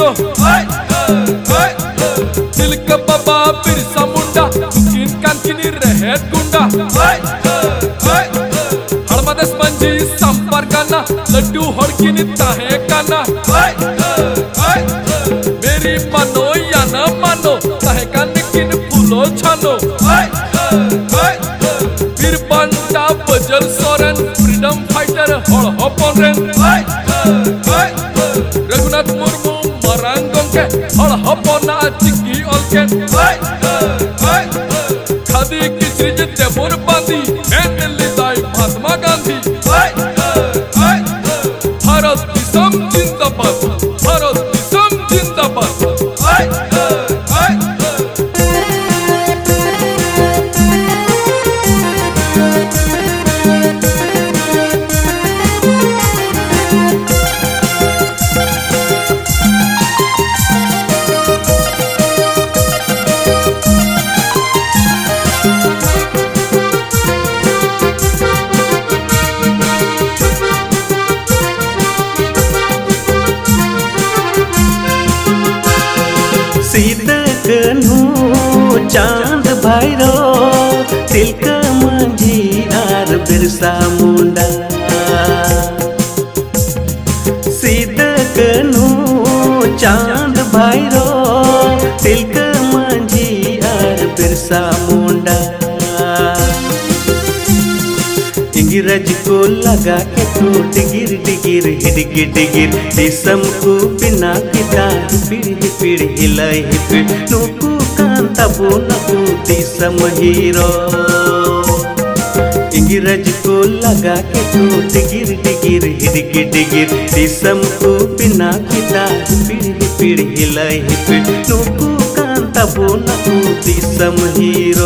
को तिलक बाबा बिरसा मुंडा किन कानकिनी रहे गुंडा हड़मदस मंजी संपर्काना लड्डू हड़किनी ताहे काना मेरी मानो या न मानो ताहे कानकिन फूलो छानो फिर बंटा बजल सोरेन फ्रीडम फाइटर हड़ हपन रघुनाथ मुर्मू मरांगों के हड़ हपना चिकी अलकेन खादी किचरी देवर बांधी मेनली दाई महात्मा गांधी भारत दिसम जिंदाबाद भारत दिसम जिंदाबाद सीता कन्हू चांद भैरो तिलक मंझी आर बिरसा मुंडा सीता कन्हू चांद भैरो तिलक मंझी आर बिरसा मुंडा इंग्रज को लगा के तो डिगिर डिगिर हिडगिर डिगिर दिसम को बिना किता पीढ़ी पीढ़ी हिलाई फिर नुकु कांता बोनकु दिसम हीरो इंग्रज को लगा के तो डिगिर डिगिर हिडगिर डिगिर दिसम को बिना किता पीढ़ी पीढ़ी हिलाई फिर नुकु कांता बोनकु दिसम हीरो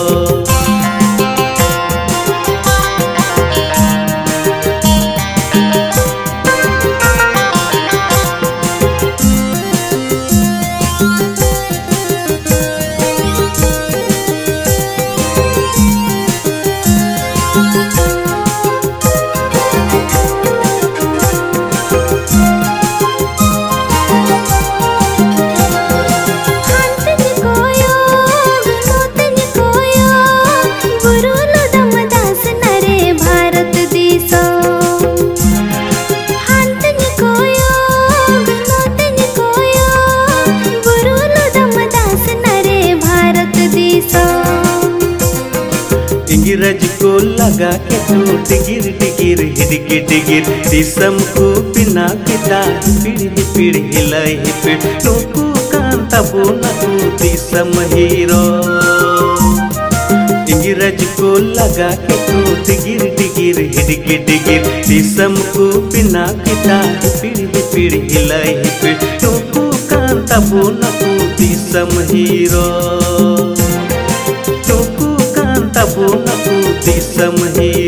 इंग्रज को लगा के तो डिगिर डिगिर हिडगिर डिगिर दिसम को बिना किता पीढ़ी पीढ़ी हिलाई फिर नुकु कांता बोनकु दिसम हीरो इंग्रज को लगा के तो डिगिर डिगिर हिडगिर डिगिर दिसम को बिना किता पीढ़ी पीढ़ी हिलाई फिर नुकु कांता बोनकु दिसम हीरो बोनकु दिसम हीरो।